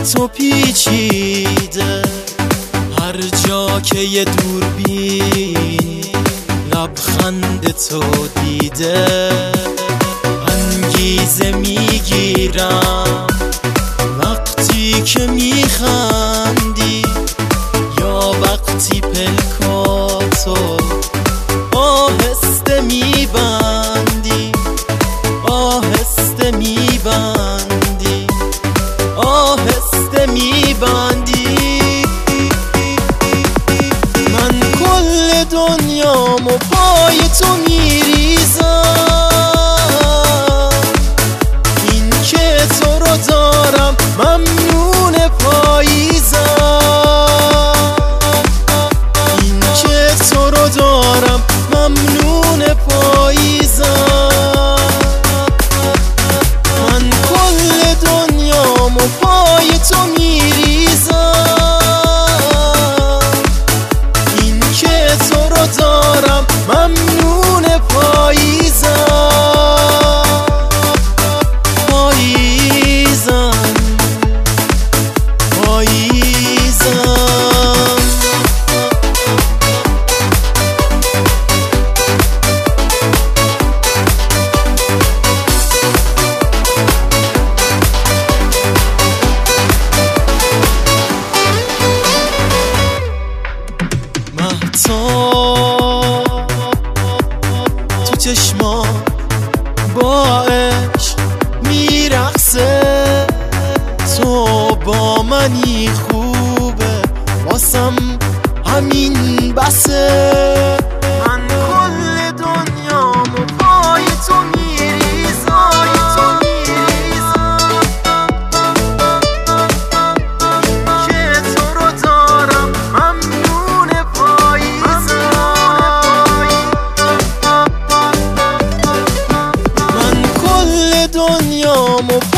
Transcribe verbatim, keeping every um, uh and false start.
تو پیچیده، هر جا که یه دوربین لبخند تو دیده. انگیزه میگیرم وقتی که میخندی، یا وقتی پلکاتو آهسته میبندی، آهسته میبندی، آهسته میبندی. من کل دنیامو پای تو میریزم، این که تو رو دارم ممنون پاییزم، این که تو رو دارم ممنون پاییزم. من کل دنیامو پای تو میریزم، این که تو رو دارم ممنون پاییزم، پاییزم، پاییزم. مهتاب تو چشما با عشق میرقصه، تو با منی خوبه واسم همین بسه. من کل دنیامو پای تو میریزم، که تو رو دارم ممنون پاییزم. من کل دنیامو